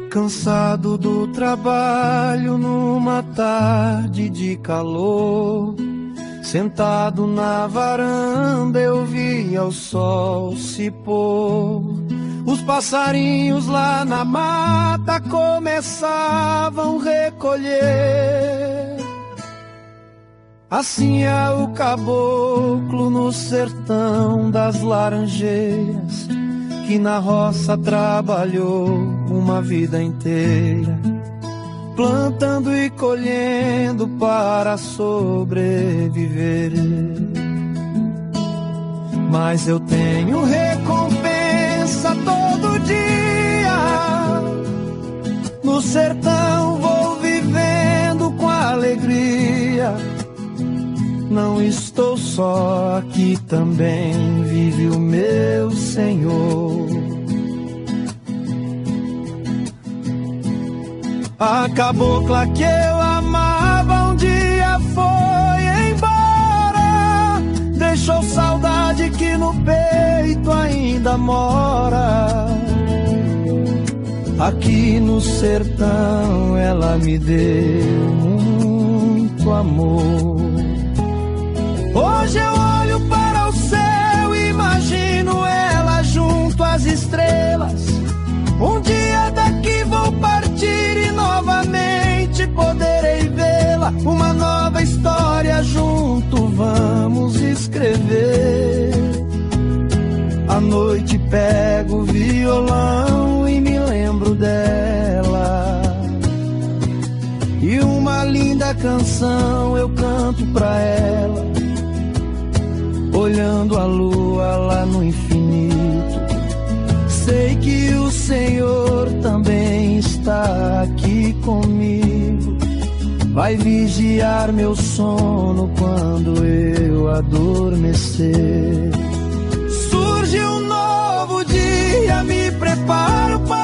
Cansado do trabalho numa tarde de calor, sentado na varanda eu via o sol se pôr. Os passarinhos lá na mata começavam a recolher. Assim é o caboclo no sertão das laranjeiras, que na roça trabalhou uma vida inteira, plantando e colhendo para sobreviver. Mas eu tenho recompensa todo dia, no sertão vou vivendo com alegria. Não estou só, aqui também vive o meu Senhor. A cabocla que eu amava um dia foi embora, deixou saudade que no peito ainda mora. Aqui no sertão ela me deu muito amor. Hoje eu olho para o céu e imagino ela junto às estrelas. Um dia daqui vou partir e novamente poderei vê-la. Uma nova história junto vamos escrever. À noite pego o violão e me lembro dela, e uma linda canção eu canto pra ela, olhando a lua lá no infinito. Sei que o Senhor também está aqui comigo, vai vigiar meu sono quando eu adormecer. Surge um novo dia, me preparo para